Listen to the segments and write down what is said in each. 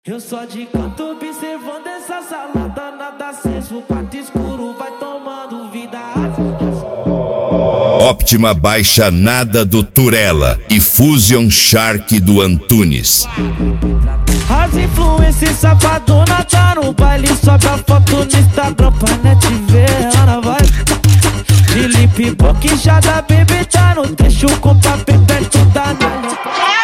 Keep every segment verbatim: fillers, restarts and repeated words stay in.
Eu só de canto observando essa salada, nada aceso, quarto escuro, vai tomando vida. Optima baixa nada do Turella e Fusion Shark do Antunes. As influências safadona tá no baile, sobe a foto no Instagram pra net ver, Ana vai. Felipe Boquinchada, bebê tá no trecho com papel perto da noite.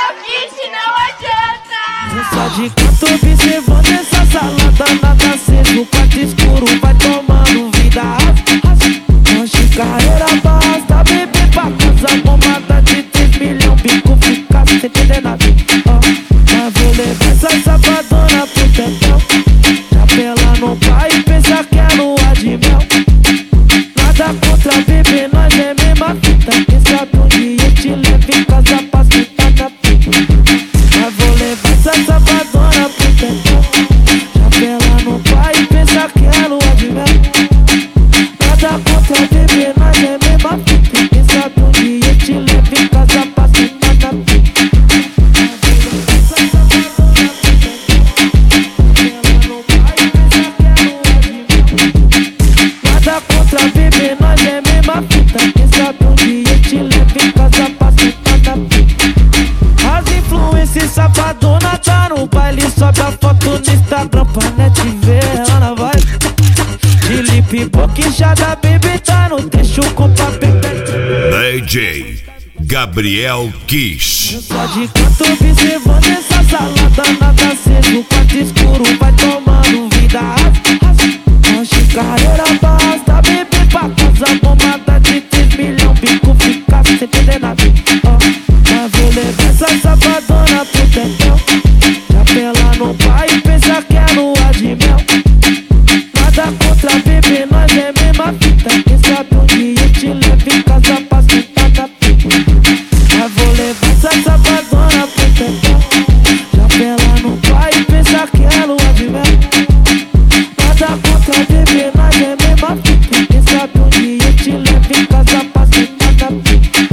Eu só de canto observando essa salada, nada aceso, quarto escuro, vai tomando vida. Hoje carreira basta, bebê pra casa, bombada de três milhões, bico fica sem entender nada. Mas vou levar essa safadona pro tetão, chapela no pai e pensa que é lua de mel. Nada contra bebê, nós é mesma fita, quem sabe um dia eu te levo em casa pra sentar na pita. Mas vou levar essa safadona pro tetão, chapela no pai e pensa que é lua de mel. Nada contra bebê, nós é mesma fita, quem sabe um dia eu te levo em casa pra sentar na pita. Nada contra bebê, nós é mesma fita, quem sabe um dia eu te levo em casa pra sentar na pita. As influências safadona tá no baile, sobe a foto no Instagram pra net ver, Ana vai. Felipe Boquinchada, bebê tá no trecho com papel perto. D J Gabriel Kish. Eu só de canto observando essa salada, nada aceso, quarto escuro, vai tomando vida. Hoje carreira basta, bebê pra casa, bombada de três milhões, bico fica sem entender nada. Mas vou levar essa safadona pro tetão, chapela no pai e pensa que é lua de mel. Nada contra bebê, nós é mesma fita, quem sabe um dia eu te levo em casa pra sentar na pita. Mas vou levar essa safadona pro tetão, chapela no pai e pensa que é lua de mel. Nada contra bebê, nós é mesma fita, quem sabe um dia eu te levo em casa pra sentar na pita.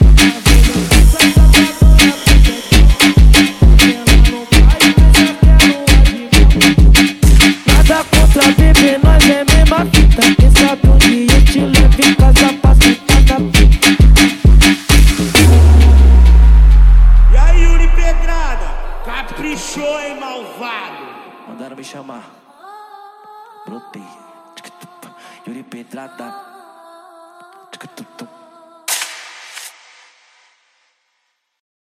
Nada contra bebê, nós é mesma fita, quem sabe um dia eu te levo em casa pra sentar na pita. E aí, Yuri Pedrada? Caprichou, hein, malvado? Mandaram me chamar, brotei, Yuri Pedrada.